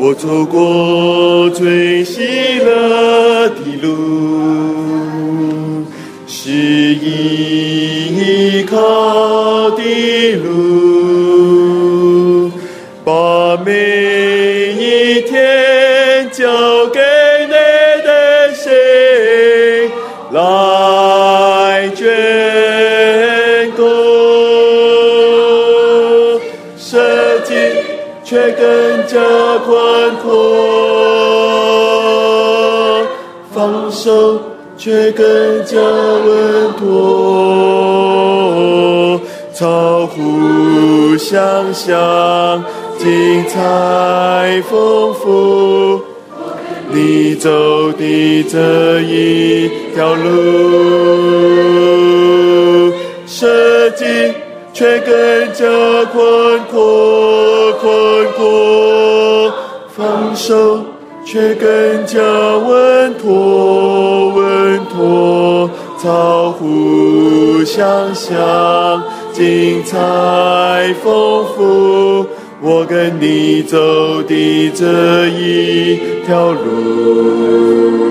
我走过最喜乐的路，是依靠的路，把每一天交给你的心来眷顾，设计却更加宽阔，放手却更加稳妥，超乎想象，精彩丰富。你走的这一条路，设计却更加宽阔，放手却更加稳妥，超乎想象，精彩丰富。我跟你走的这一条路。